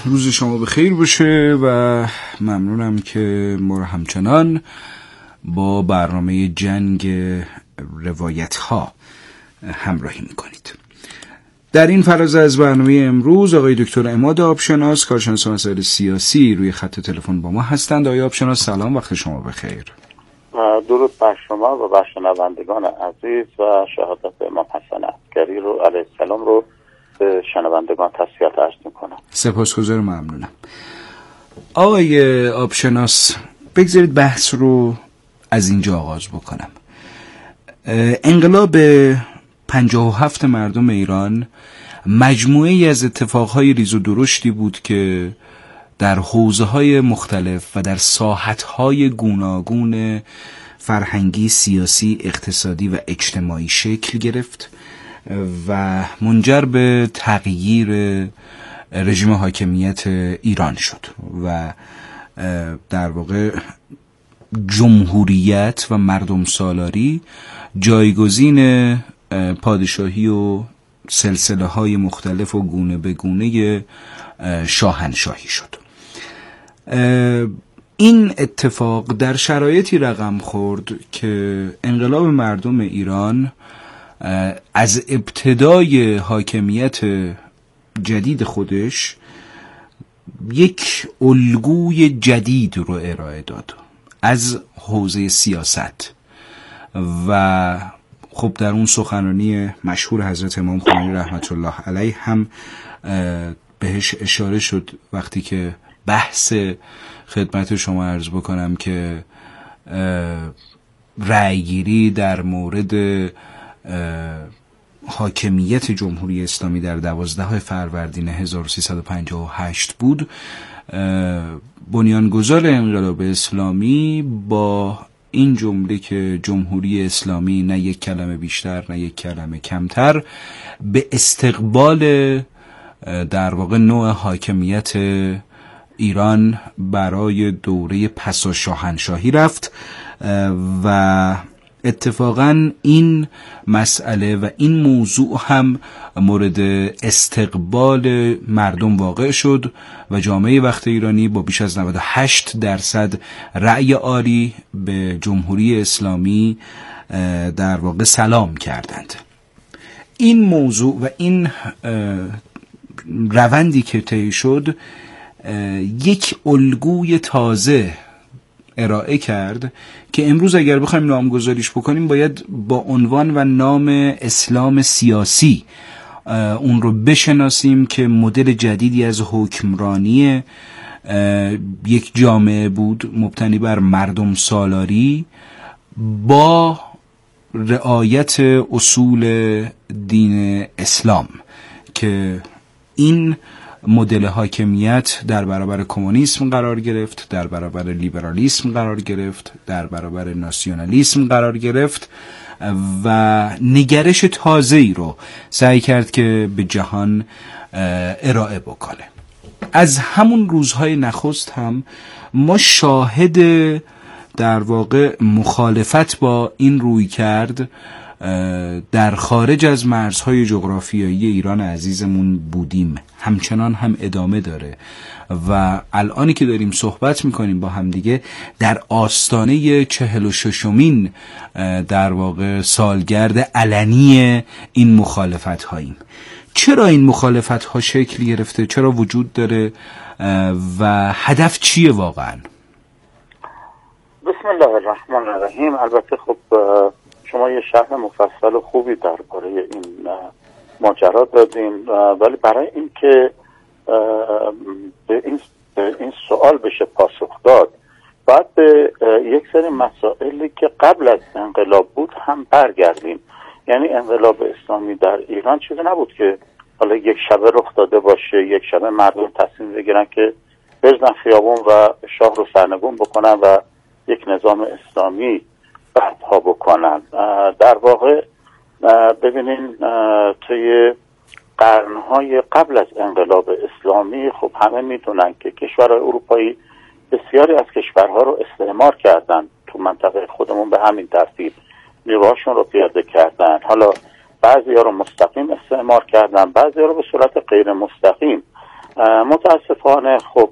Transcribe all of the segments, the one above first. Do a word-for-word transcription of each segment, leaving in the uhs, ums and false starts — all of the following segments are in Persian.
روز شما بخیر باشه و ممنونم که ما رو همچنان با برنامه جنگ روایت ها همراهی میکنید. در این فراز از برنامه امروز آقای دکتر عماد آبشناس، کارشناس مسائل سیاسی، روی خط تلفن با ما هستند. آقای آبشناس سلام، وقت شما بخیر. درود بر شما و بر شنوندگان عزیز و شهادت امام حسن عسکری رو علیه السلام رو به شنوندگان تسلیت عرض میکنم. سپاسگزارم، ممنونم. آقای آبشناس، بگذارید بحث رو از اینجا آغاز بکنم. انقلاب پنجاه و هفت مردم ایران مجموعه‌ای از اتفاقهای ریز و درشتی بود که در حوزه‌های مختلف و در ساحت‌های گوناگون فرهنگی، سیاسی، اقتصادی و اجتماعی شکل گرفت و منجر به تغییر رژیم حاکمیت ایران شد و در واقع جمهوریت و مردم سالاری جایگزین پادشاهی و سلسله های مختلف و گونه به گونه شاهنشاهی شد. این اتفاق در شرایطی رقم خورد که انقلاب مردم ایران از ابتدای حاکمیت جدید خودش یک الگوی جدید رو ارائه داد از حوزه سیاست و خب در اون سخنرانی مشهور حضرت امام خمینی رحمت الله علیه هم بهش اشاره شد وقتی که بحث خدمت شما عرض بکنم که رأیگیری در مورد حاکمیت جمهوری اسلامی در دوازده فروردین هزار و سیصد و پنجاه و هشت بود. بنیانگذار انقلاب اسلامی با این جمله که جمهوری اسلامی نه یک کلمه بیشتر نه یک کلمه کمتر به استقبال در واقع نوع حاکمیت ایران برای دوره پسا شاهنشاهی رفت و اتفاقا این مسئله و این موضوع هم مورد استقبال مردم واقع شد و جامعه وقت ایرانی با بیش از نود و هشت درصد رأی آری به جمهوری اسلامی در واقع سلام کردند. این موضوع و این روندی که طی شد یک الگوی تازه ارائه کرد که امروز اگر بخوایم نامگذاریش بکنیم باید با عنوان و نام اسلام سیاسی اون رو بشناسیم که مدل جدیدی از حکمرانی یک جامعه بود مبتنی بر مردم سالاری با رعایت اصول دین اسلام که این مدل حاکمیت در برابر کمونیسم قرار گرفت، در برابر لیبرالیسم قرار گرفت، در برابر ناسیونالیسم قرار گرفت و نگرش تازه‌ای رو سعی کرد که به جهان ارائه بکنه. از همون روزهای نخست هم ما شاهد در واقع مخالفت با این روی کرد در خارج از مرزهای جغرافیایی ایران عزیزمون بودیم، همچنان هم ادامه داره و الانی که داریم صحبت میکنیم با همدیگه در آستانه چهل و ششمین در واقع سالگرد علنی این مخالفت هاییم. چرا این مخالفت ها شکل گرفته؟ چرا وجود داره و هدف چیه واقعا؟ بسم الله الرحمن الرحیم. البته خب شما یه شرح مفصل و خوبی درباره این ماجرا دادین، ولی برای اینکه به این به این سوال بشه پاسخ داد باید به یک سری مسائلی که قبل از انقلاب بود هم برگردیم. یعنی انقلاب اسلامی در ایران چیزی نبود که حالا یک شبه رخ داده باشه، یک شبه مردم تصمیم بگیرن که بزنن خیابون و شاه رو سرنگون بکنن و یک نظام اسلامی برپا بکنن. در واقع ببینین توی قرنهای قبل از انقلاب اسلامی خب همه میدونن که کشورهای اروپایی بسیاری از کشورها رو استعمار کردن، تو منطقه خودمون به همین ترتیب نیروهاشون رو پیاده کردن. حالا بعضی ها رو مستقیم استعمار کردن، بعضی ها رو به صورت غیر مستقیم متاسفانه خب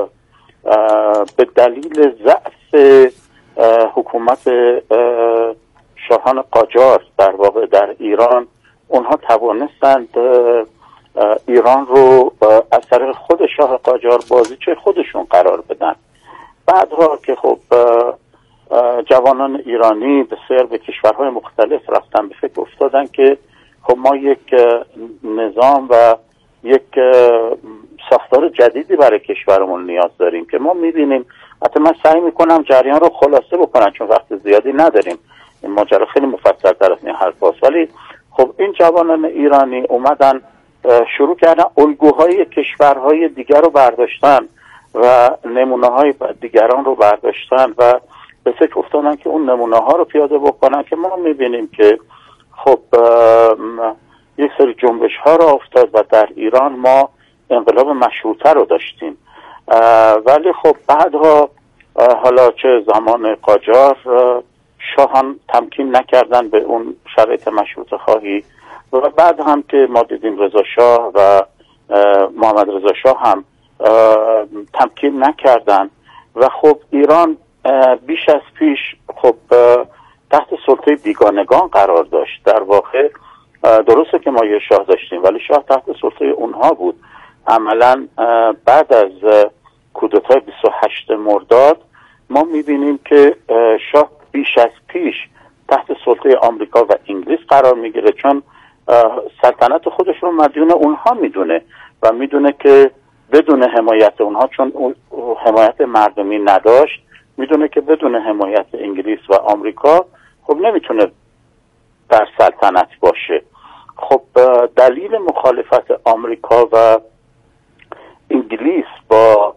به دلیل ضعف حکومت شاهان قاجار در واقع در ایران، اونها توانستند ایران رو از طریق خود شاه قاجار بازیچه خودشون قرار بدن. بعدها که خب جوانان ایرانی بسیار به کشورهای مختلف رفتن، به فکر افتادن که خب ما یک نظام و یک ساختار جدیدی برای کشورمون نیاز داریم که ما میبینیم. حتی من سعی میکنم جریان رو خلاصه بکنم چون وقت زیادی نداریم، این ماجرا خیلی مفصل تر از این حرف هست. ولی خب این جوانان ایرانی اومدن شروع کردن الگوهای کشورهای دیگر رو برداشتن و نمونه های دیگران رو برداشتن و به فکر افتادن که اون نمونه ها رو پیاده بکنن که ما میبینیم که خب یک سری جنبش ها رو افتاد و در ایران ما انقلاب مشروطه رو داشتیم. ولی خب بعدها حالا چه زمان قاجار شاهان تمکین نکردن به اون شرایط مشروطه خواهی و بعد هم که ما دیدیم رضا شاه و محمد رضا شاه هم تمکین نکردن و خب ایران بیش از پیش خب تحت سلطه بیگانگان قرار داشت. در واقع درسته که ما یه شاه داشتیم ولی شاه تحت سلطه اونها بود. عملا بعد از کودتای بیست و هشتم مرداد ما میبینیم که شاه بیش از پیش تحت سلطه آمریکا و انگلیس قرار میگیره، چون سلطنت خودش رو مدیون اونها میدونه و میدونه که بدون حمایت اونها، چون حمایت مردمی نداشت، میدونه که بدون حمایت انگلیس و آمریکا خب نمیتونه در سلطنت باشه. خب دلیل مخالفت آمریکا و انگلیس با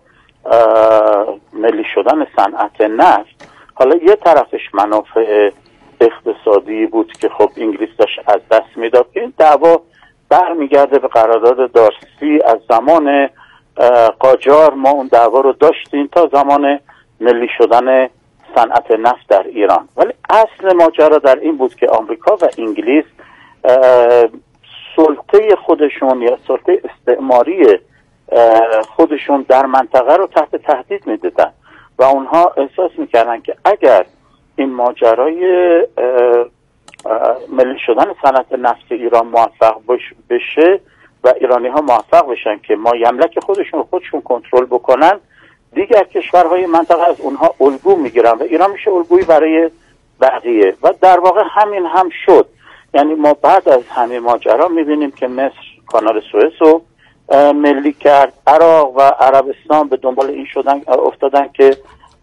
ملی شدن صنعت نفت، حالا یه طرفش منافع اقتصادی بود که خب انگلیس داشت از دست میداد. این دعوا برمیگرده به قرارداد دارسی. از زمان قاجار ما اون دعوا رو داشتیم تا زمان ملی شدن صنعت نفت در ایران. ولی اصل ماجرا در این بود که آمریکا و انگلیس سلطه خودشون یا سلطه استعماری خودشون در منطقه رو تحت تهدید میدیدن و اونها احساس میکردن که اگر این ماجرای ملی شدن صنعت نفت ایران موفق بشه و ایرانی ها موفق بشن که ما یملک خودشون رو خودشون کنترل بکنن، دیگر کشورهای منطقه از اونها الگو میگیرن و ایران میشه الگویی برای بقیه و در واقع همین هم شد. یعنی ما بعد از همین ماجرا میبینیم که مصر کانال سوئز رو ملی کرد، عراق و عربستان به دنبال این شدن افتادن که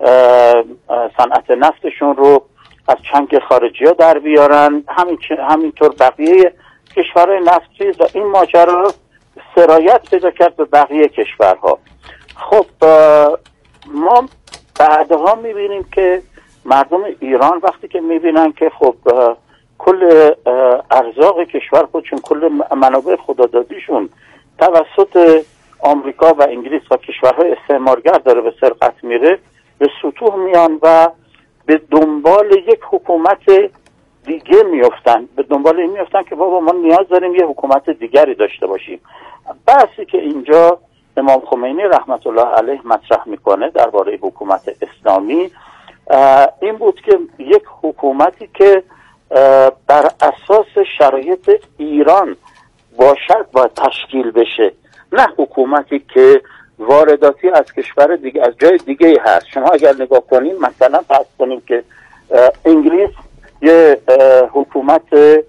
صنعت نفتشون رو از چنگ خارجی ها در بیارن، همین همینطور بقیه کشورهای نفتی و این ماجرا سرایت پیدا کرد به بقیه کشورها. خب ما بعدها میبینیم که مردم ایران وقتی که میبینن که خب کل ارزاق کشور خودشون، کل منابع خدادادیشون توسط آمریکا و انگلیس و کشورهای استعمارگر داره به سرقت میره، به سطوح میان و به دنبال یک حکومت دیگه میفتن، به دنبال این میفتن که بابا ما نیاز داریم یه حکومت دیگری داشته باشیم. بحثی که اینجا امام خمینی رحمت الله علیه مطرح میکنه درباره حکومت اسلامی این بود که یک حکومتی که بر اساس شرایط ایران باشد باید تشکیل بشه، نه حکومتی که وارداتی از کشور دیگه از جای دیگه هست. شما اگر نگاه کنیم مثلا فرض کنیم که انگلیس یه حکومت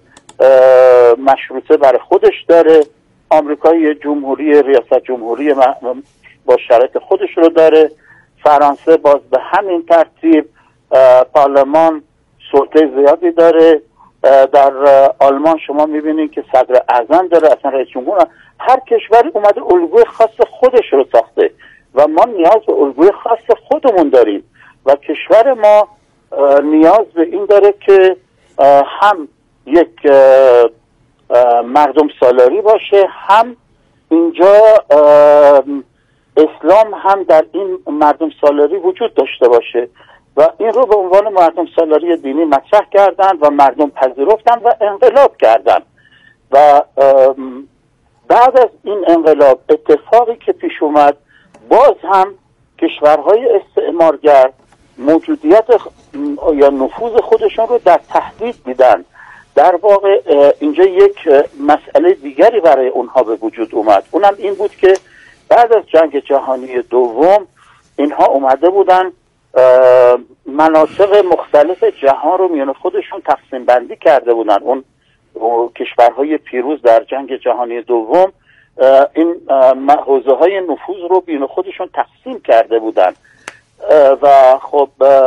مشروطه برای خودش داره، آمریکا یه جمهوری ریاست جمهوری با شرایط خودش رو داره، فرانسه باز به همین ترتیب، پارلمان سلطه زیادی داره، در آلمان شما میبینید که صدر اعظم داره، اصلا رئیس جمهور. هر کشوری اومده الگوی خاص خودش رو ساخته و ما نیاز به الگوی خاص خودمون داریم و کشور ما نیاز به این داره که هم یک مردم سالاری باشه، هم اینجا اسلام هم در این مردم سالاری وجود داشته باشه و این رو به عنوان مردم سالاری دینی مطرح کردن و مردم پذیرفتن و انقلاب کردن و بعد از این انقلاب اتفاقی که پیش اومد، باز هم کشورهای استعمارگر موجودیت یا نفوذ خودشون رو در تهدید دیدن. در واقع اینجا یک مسئله دیگری برای اونها به وجود اومد، اونم این بود که بعد از جنگ جهانی دوم اینها اومده بودن مناطق مختلف جهان رو میان خودشون تقسیم بندی کرده بودن. اون کشورهای پیروز در جنگ جهانی دوم این حوزه های نفوذ رو بین خودشون تقسیم کرده بودن و خب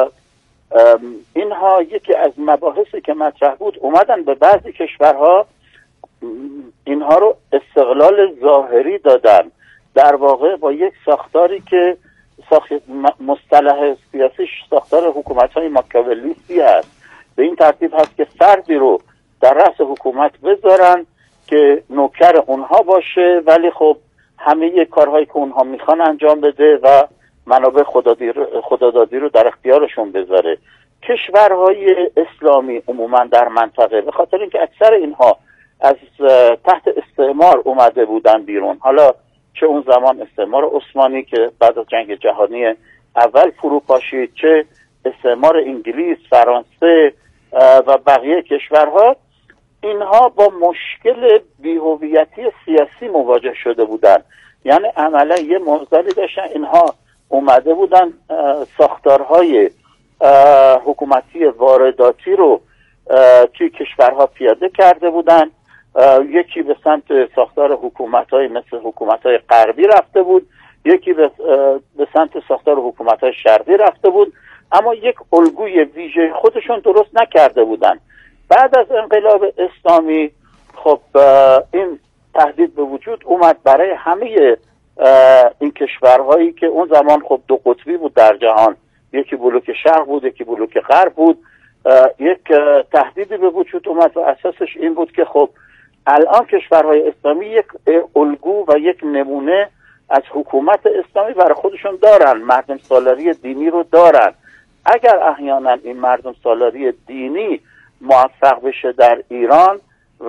اینها یکی از مباحثی که مطرح بود، اومدن به بعضی کشورها اینها رو استقلال ظاهری دادن، در واقع با یک ساختاری که ساخت مصطلح سیاسیش ساختار حکومت‌های ماکیاولیستی هست. به این ترتیب هست که فردی رو در رأس حکومت بذارن که نوکر اونها باشه، ولی خب همه کارهایی که اونها میخوان انجام بده و منابع خدادادی رو در اختیارشون بذاره. کشورهای اسلامی عموما در منطقه به خاطر اینکه اکثر اینها از تحت استعمار اومده بودن بیرون، حالا چه اون زمان استعمار عثمانی که بعد از جنگ جهانی اول فرو پاشید، چه استعمار انگلیس، فرانسه و بقیه کشورها، اینها با مشکل بی‌هویتی سیاسی مواجه شده بودن. یعنی عملا یه معضلی داشتن، اینها اومده بودن ساختارهای حکومتی وارداتی رو توی کشورها پیاده کرده بودن. یکی به سمت ساختار حکومت‌های مثل حکومت‌های غربی رفته بود، یکی به سمت ساختار حکومت‌های شرقی رفته بود، اما یک الگوی ویژه خودشون درست نکرده بودن. بعد از انقلاب اسلامی خب این تهدید به وجود اومد برای همه این کشورهایی که اون زمان خب دو قطبی بود در جهان، یکی بلوک شرق بود، یکی بلوک غرب بود. یک تهدیدی به وجود اومد و اساسش این بود که خب الان کشورهای اسلامی یک الگو و یک نمونه از حکومت اسلامی برای خودشون دارن، مردم سالاری دینی رو دارن. اگر احیانا این مردم سالاری دینی موفق بشه در ایران و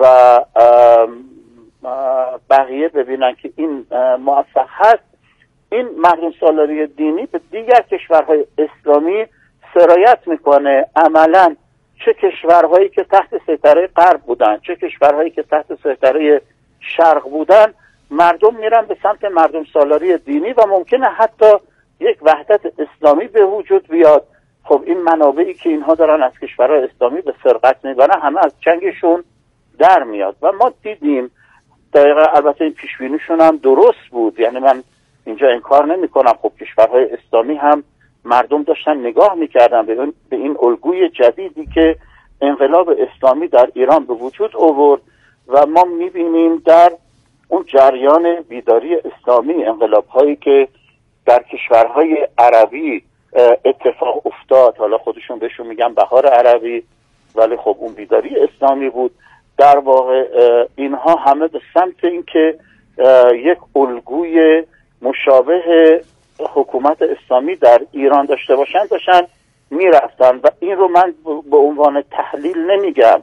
بقیه ببینن که این موفق هست، این مردم سالاری دینی به دیگر کشورهای اسلامی سرایت میکنه. عملا چه کشورهایی که تحت سیطره غرب بودن، چه کشورهایی که تحت سیطره شرق بودن، مردم میرن به سمت مردم سالاری دینی و ممکنه حتی یک وحدت اسلامی به وجود بیاد. خب این منابعی که اینها دارن از کشورهای اسلامی به سرقت میبرن همه از چنگشون در میاد و ما دیدیم دقیقا. البته این پیشبینیشون هم درست بود، یعنی من اینجا انکار نمی کنم. خب کشورهای اسلامی هم مردم داشتن نگاه میکردن به این الگوی جدیدی که انقلاب اسلامی در ایران به وجود آورد و ما میبینیم در اون جریان بیداری اسلامی، انقلاب هایی که در کشورهای عربی اتفاق افتاد، حالا خودشون بهشون میگن بهار عربی، ولی خب اون بیداری اسلامی بود. در واقع اینها همه به سمت این که یک الگوی مشابه حکومت اسلامی در ایران داشته باشن داشتن میرفتن و این رو من به عنوان تحلیل نمیگم.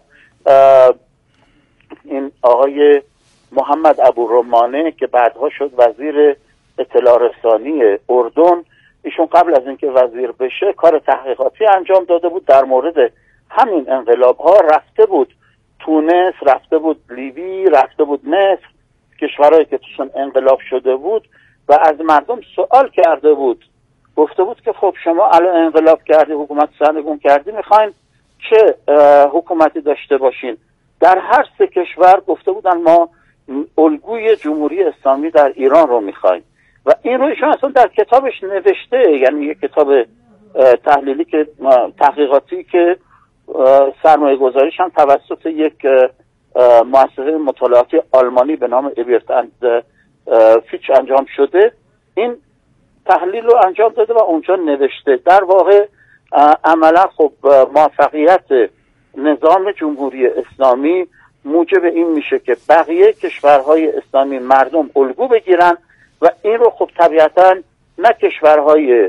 این آقای محمد ابورمانه که بعدها شد وزیر اطلاع رسانی اردن، ایشون قبل از اینکه وزیر بشه کار تحقیقاتی انجام داده بود در مورد همین انقلاب ها. رفته بود تونس، رفته بود لیبی، رفته بود مصر، کشورهایی که توشون انقلاب شده بود و از مردم سوال کرده بود، گفته بود که خب شما الان انقلاب کردی، حکومت سرنگون کردی، میخواین چه حکومتی داشته باشین؟ در هر سه کشور گفته بودن ما الگوی جمهوری اسلامی در ایران رو میخوایم و این رو ایشون اصلا در کتابش نوشته. یعنی یک کتاب تحلیلی که تحقیقاتی که سرمایه گذاریش هم توسط یک مؤسسه مطالعاتی آلمانی به نام ابرت اند فیچ انجام شده، این تحلیل رو انجام داده و اونجا نوشته. در واقع عملا خب موفقیت نظام جمهوری اسلامی موجب این میشه که بقیه کشورهای اسلامی مردم الگو بگیرن و این رو خب طبیعتا نه کشورهای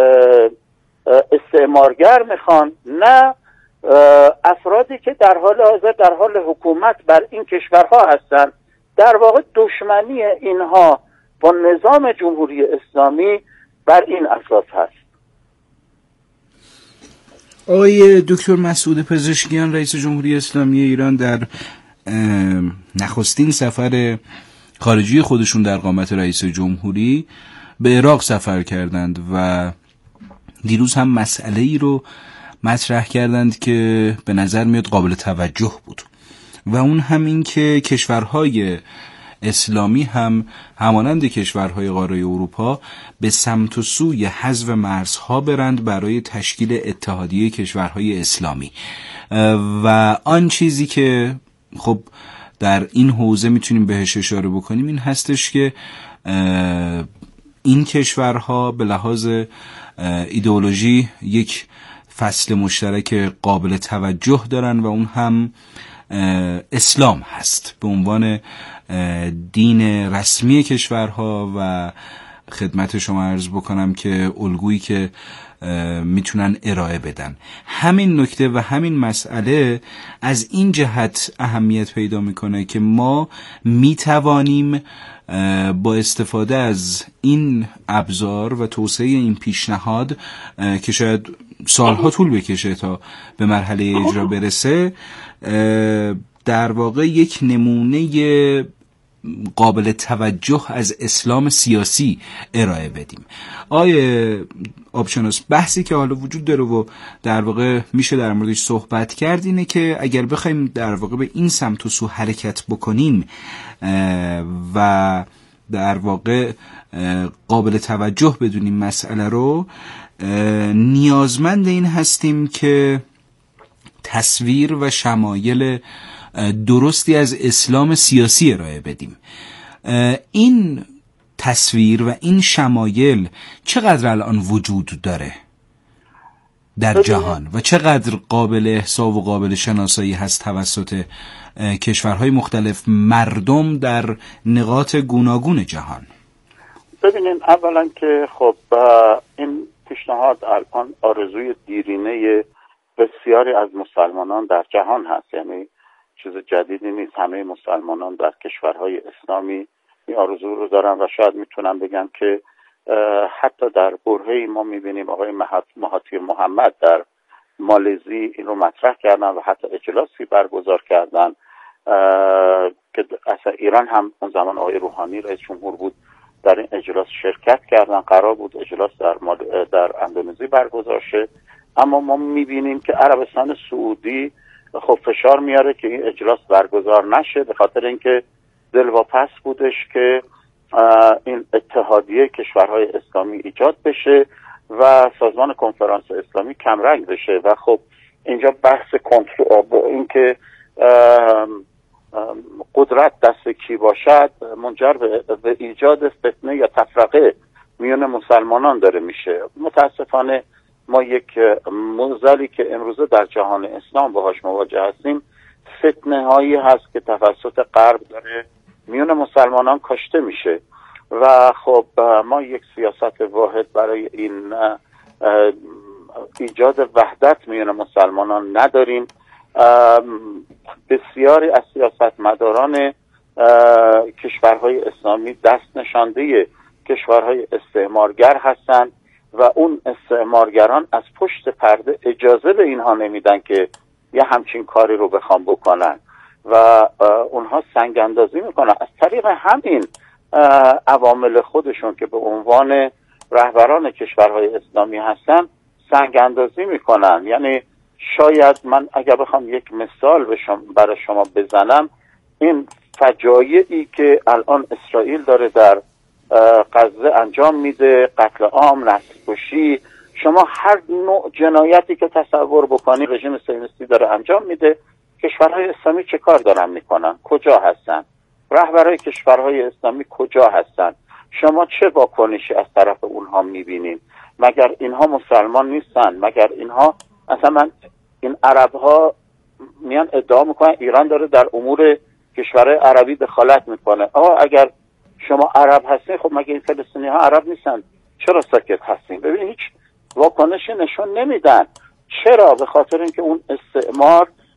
استعمارگر میخوان، نه افرادی که در حال حاضر در حال حکومت بر این کشورها هستن. در واقع دشمنی اینها با نظام جمهوری اسلامی بر این اساس هست. آقای دکتر مسعود پزشکیان رئیس جمهوری اسلامی ایران در نخستین سفر خارجی خودشون در قامت رئیس جمهوری به عراق سفر کردند و دیروز هم مسئله ای رو مطرح کردند که به نظر میاد قابل توجه بود و اون هم این که کشورهای اسلامی هم همانند کشورهای قاره اروپا به سمت و سوی حذف مرزها برند برای تشکیل اتحادیه کشورهای اسلامی. و آن چیزی که خب در این حوزه میتونیم بهش اشاره بکنیم این هستش که این کشورها به لحاظ ایدئولوژی یک فصل مشترک قابل توجه دارن و اون هم اسلام هست به عنوان دین رسمی کشورها و خدمت شما عرض بکنم که الگویی که میتونن ارائه بدن. همین نکته و همین مسئله از این جهت اهمیت پیدا میکنه که ما میتوانیم با استفاده از این ابزار و توسعه این پیشنهاد که شاید سالها طول بکشه تا به مرحله اجرا برسه در واقع یک نمونه قابل توجه از اسلام سیاسی ارائه بدیم. آیه آبشناس، بحثی که حالا وجود داره و در واقع میشه در موردش صحبت کرد اینه که اگر بخوایم در واقع به این سمت و سو حرکت بکنیم و در واقع قابل توجه بدونیم مسئله رو، نیازمند این هستیم که تصویر و شمایل درستی از اسلام سیاسی ارائه بدیم. این تصویر و این شمایل چقدر الان وجود داره در جهان و چقدر قابل احصا و قابل شناسایی هست توسط کشورهای مختلف، مردم در نقاط گوناگون جهان؟ ببینین، اولا که خب این پیشنهاد الان آرزوی دیرینه بسیاری از مسلمانان در جهان هست، یعنی چیز جدیدی نیست. همه مسلمانان در کشورهای اسلامی این آرزو رو دارن و شاید میتونم بگم که حتی در برهه‌ای ما میبینیم آقای مهاتیر محمد در مالزی این رو مطرح کردن و حتی اجلاسی برگزار کردن که اصلا ایران هم اون زمان آقای روحانی رئیس جمهور بود در این اجلاس شرکت کردن. قرار بود اجلاس در مال... در اندونزی برگزار شه، اما ما میبینیم که عربستان سعودی خب فشار میاره که این اجلاس برگزار نشه به خاطر اینکه دلواپس بودش که این اتحادیه کشورهای اسلامی ایجاد بشه و سازمان کنفرانس اسلامی کمرنگ بشه و خب اینجا بحث کنترل اینکه قدرت دست کی باشد منجر به ایجاد فتنه یا تفرقه میون مسلمانان داره میشه. متاسفانه ما یک معضلی که امروزه در جهان اسلام باهاش مواجه هستیم، فتنه هایی هست که توسط غرب داره میون مسلمانان کاشته میشه و خب ما یک سیاست واحد برای این ایجاد وحدت میون مسلمانان نداریم. بسیاری از سیاستمداران کشورهای اسلامی دست نشانده کشورهای استعمارگر هستند و اون استعمارگران از پشت پرده اجازه به اینها نمیدن که یه همچین کاری رو بخوام بکنن و اونها سنگ اندازی میکنن از طریق همین عوامل خودشون که به عنوان رهبران کشورهای اسلامی هستن سنگ اندازی میکنن. یعنی شاید من اگر بخوام یک مثال به شما برای شما بزنم، این فجایعی که الان اسرائیل داره در غزه انجام میده، قتل عام، نسل‌کشی، شما هر نوع جنایتی که تصور بکنی رژیم صهیونیستی داره انجام میده. کشورهای اسلامی چه کار دارن میکنن؟ کجا هستن؟ رهبرای کشورهای اسلامی کجا هستن؟ شما چه واکنشی از طرف اونها میبینین؟ مگر اینها مسلمان نیستن؟ مگر اینها اصلا من این عرب ها میان ادعا میکنن ایران داره در امور کشورهای عربی دخالت میکنه. آقا اگر شما عرب هستین، خب مگه این فلسطینی ها عرب نیستن؟ چرا ساکت هستین؟ ببین هیچ واکنشی نشون نمیدن. چرا؟ به خاطر اینکه اون استعمار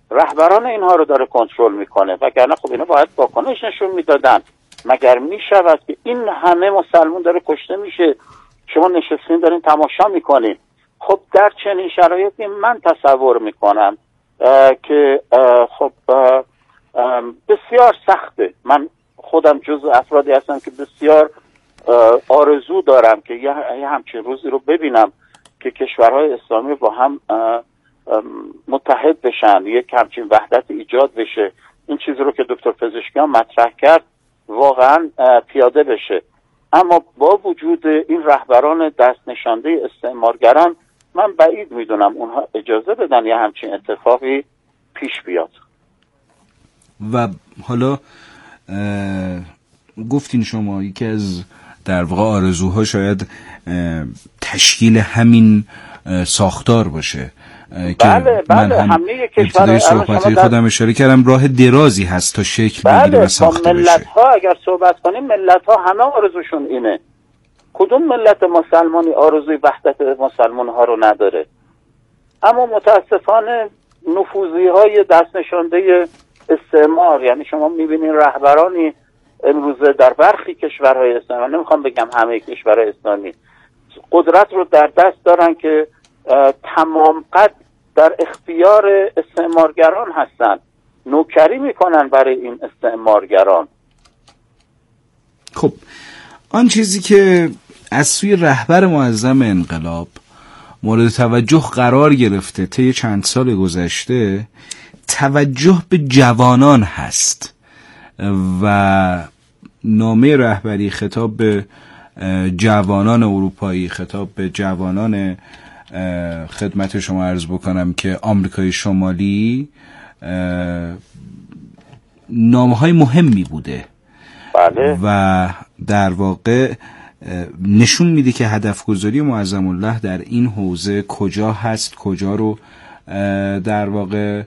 رهبران اینها رو داره کنترل میکنه، وگرنه خب اینا باید واکنش نشون میدادن. مگر میشود که این همه مسلمون داره کشته میشه، شما نشستین دارین تماشا میکنین؟ خب در چنین شرایطی من تصور میکنم که خب بسیار سخته. من خودم جزو افرادی هستم که بسیار آرزو دارم که یه همچین روزی رو ببینم که کشورهای اسلامی با هم متحد بشن، یک همچین وحدت ایجاد بشه، این چیزی رو که دکتر پزشکیان مطرح کرد واقعا پیاده بشه. اما با وجود این رهبران دست نشانده استعمارگران، من بعید میدونم اونها اجازه بدن یه همچین اتفاقی پیش بیاد. و حالا گفتین شما یکی از در واقع آرزوها شاید تشکیل همین ساختار باشه. بله بله، همه کشورهای صحبت‌های خودم اشاره کردم راه درازی هست تا شکل بگیره بله، و ساخته بشه. ملت ها اگر صحبت کنیم، ملت ها همه آرزوشون اینه. کدوم ملت مسلمانی آرزوی وحدت مسلمان ها رو نداره؟ اما متاسفانه نفوذی های دست نشانده استعمار، یعنی شما میبینین رهبرانی امروزه در برخی کشورهای اسلامی، نمیخوام بگم همه کشورهای اسلامی، قدرت رو در دست دارن که تمام قد در اختیار استعمارگران هستن، نوکری میکنن برای این استعمارگران. خب آن چیزی که از سوی رهبر معظم انقلاب مورد توجه قرار گرفته طی چند سال گذشته، توجه به جوانان هست و نامه رهبری خطاب به جوانان اروپایی، خطاب به جوانان خدمت شما عرض بکنم که آمریکای شمالی نامه‌های مهمی بوده. بله. و در واقع نشون میده که هدف گذاری معظم الله در این حوزه کجا هست، کجا رو در واقع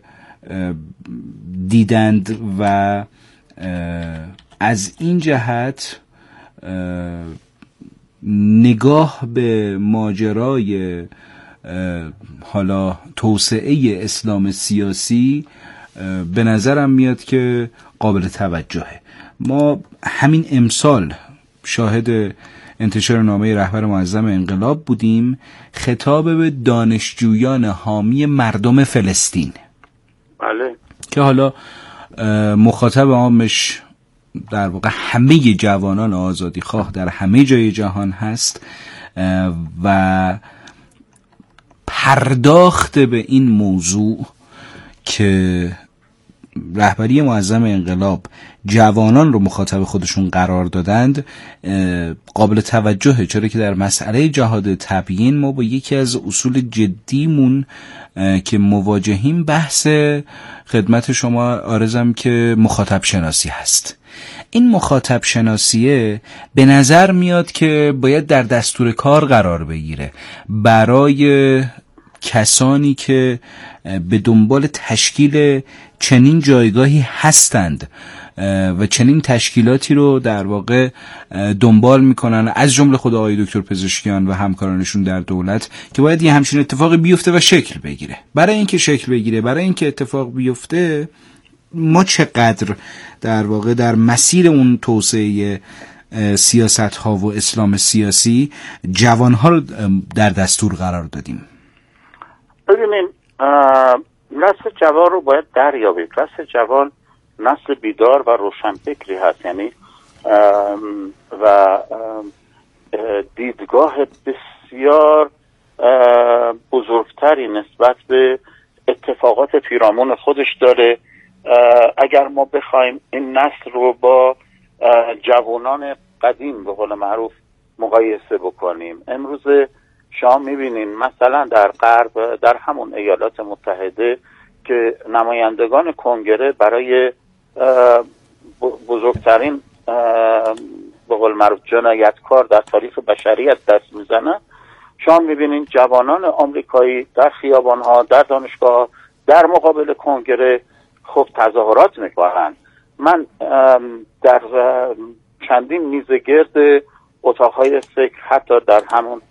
دیدند و از این جهت نگاه به ماجرای حالا توسعه اسلام سیاسی به نظرم میاد که قابل توجهه. ما همین امسال شاهد انتشار نامه رهبر معظم انقلاب بودیم، خطاب به دانشجویان حامی مردم فلسطین. بله. که حالا مخاطب عامش در واقع همه جوانان آزادی خواه در همه جای جهان هست و پرداخت به این موضوع که رهبری معظم انقلاب جوانان رو مخاطب خودشون قرار دادند قابل توجهه، چرا که در مسئله جهاد تبیین ما با یکی از اصول جدیمون که مواجهیم بحث خدمت شما عرضم که مخاطب شناسی هست. این مخاطب شناسیه به نظر میاد که باید در دستور کار قرار بگیره برای کسانی که به دنبال تشکیل چنین جایگاهی هستند و چنین تشکیلاتی رو در واقع دنبال میکنن، از جمله خود آقای دکتر پزشکیان و همکارانشون در دولت، که باید یه همچین اتفاقی بیفته و شکل بگیره. برای اینکه شکل بگیره، برای اینکه اتفاق بیفته، ما چقدر در واقع در مسیر اون توسعه سیاست ها و اسلام سیاسی جوان ها رو در دستور قرار دادیم؟ ببینین، نسل جوان رو باید دریابیم. نسل جوان نسل بیدار و روشنفکری هست، یعنی و دیدگاه بسیار بزرگتری نسبت به اتفاقات پیرامون خودش داره. اگر ما بخوایم این نسل رو با جوانان قدیم به قول معروف مقایسه بکنیم، امروز شما میبینین مثلا در غرب، در همون ایالات متحده که نمایندگان کنگره برای بزرگترین به قول معروف جنایتکار در تاریخ بشریت دست میزنن، شما میبینین جوانان آمریکایی در خیابانها، در دانشگاه، در مقابل کنگره خب تظاهرات میکنن. من در چندین میز گرد اتاقهای فکر حتی در همون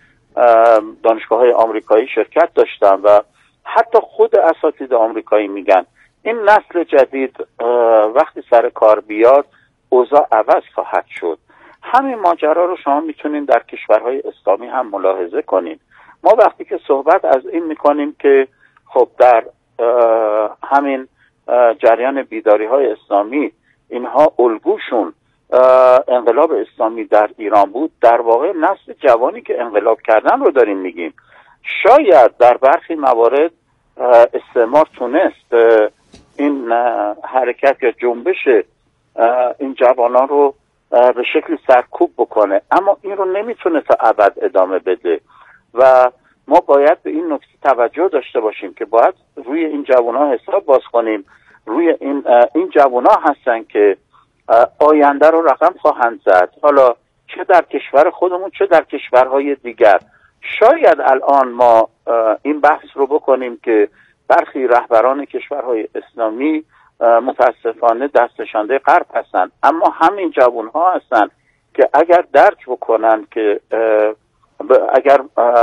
دانشگاه های آمریکایی شرکت داشتم و حتی خود اساتید آمریکایی میگن این نسل جدید وقتی سر کار بیاد اوضاع عوض خواهد شد. همین ماجرا رو شما میتونین در کشورهای اسلامی هم ملاحظه کنین. ما وقتی که صحبت از این میکنیم که خب در همین جریان بیداری های اسلامی اینها الگوشون انقلاب اسلامی در ایران بود، در واقع نسل جوانی که انقلاب کردن رو داریم میگیم. شاید در برخی موارد استعمار تونست این حرکت یا جنبش این جوانان رو به شکل سرکوب بکنه، اما این رو نمیتونه تا ابد ادامه بده و ما باید به این نکته توجه داشته باشیم که باید روی این جوانان حساب باز کنیم. روی این این جوانان هستن که آینده رو رقم خواهند زد، حالا چه در کشور خودمون چه در کشورهای دیگر. شاید الان ما این بحث رو بکنیم که برخی رهبران کشورهای اسلامی متاسفانه دستشانده غرب هستند، اما همین جوانها هستن که اگر درک بکنن که اگر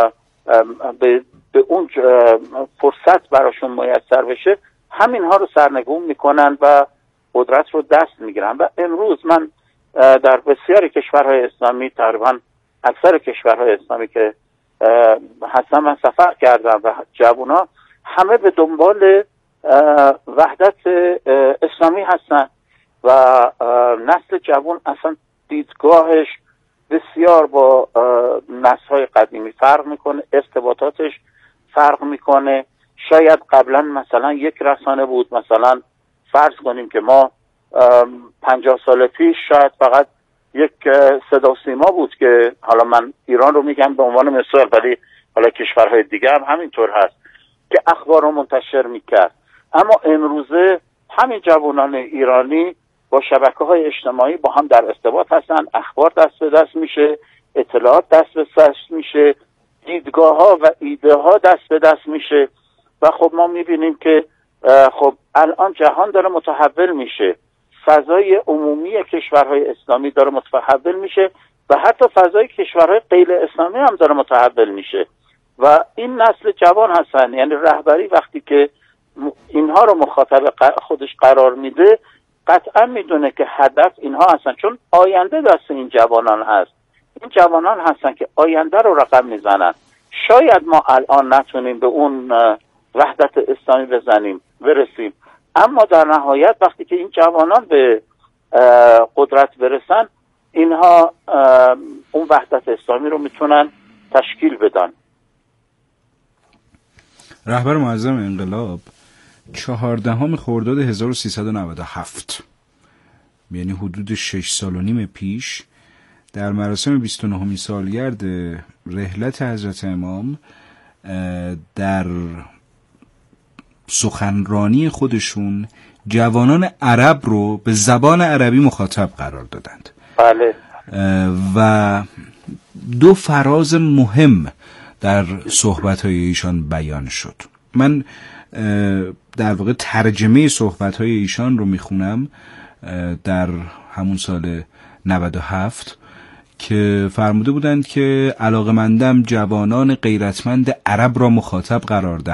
به, به اون فرصت براشون میسر بشه همینها رو سرنگون میکنن و قدرت رو دست میگیرن. و امروز من در بسیاری کشورهای اسلامی، تقریبا اکثر کشورهای اسلامی که هستم من سفر کردم و جوونا همه به دنبال وحدت اسلامی هستن و نسل جوان اصلا دیدگاهش بسیار با نسل‌های قدیمی فرق میکنه، ارتباطاتش فرق میکنه. شاید قبلا مثلا یک رسانه بود، مثلا فرض کنیم که ما پنجاه سال پیش شاید فقط یک صدا و سیما بود که حالا من ایران رو میگم به عنوان مثال، ولی حالا کشورهای دیگه هم همینطور هست که اخبار رو منتشر میکرد. اما امروزه همین جوانان ایرانی با شبکه‌های اجتماعی با هم در ارتباط هستن، اخبار دست به دست میشه، اطلاعات دست به دست میشه، دیدگاه‌ها و ایده‌ها دست به دست میشه و خب ما میبینیم که خب الان جهان داره متحول میشه، فضای عمومی کشورهای اسلامی داره متحول میشه و حتی فضای کشورهای غیر اسلامی هم داره متحول میشه و این نسل جوان هستن. یعنی رهبری وقتی که اینها رو مخاطب خودش قرار میده قطعا میدونه که هدف اینها هستن، چون آینده دست این جوانان هست. این جوانان هستن که آینده رو رقم میزنن. شاید ما الان نتونیم به اون وحدت اسلامی بزنیم برسیم، اما در نهایت وقتی که این جوانان به قدرت برسن اینها اون وحدت اسلامی رو میتونن تشکیل بدن. رهبر معظم انقلاب چهاردهم خرداد هزار و سیصد و نود و هفت، یعنی حدود شش سال و نیم پیش، در مراسم بیست و نهمین سالگرد رحلت حضرت امام در سخنرانی خودشون جوانان عرب رو به زبان عربی مخاطب قرار دادند. بله. و دو فراز مهم در صحبت‌های ایشان بیان شد. من در واقع ترجمه صحبت‌های ایشان رو میخونم در همون سال نود و هفت که فرموده بودند که علاقمندم جوانان غیرتمند عرب را مخاطب قرار دهم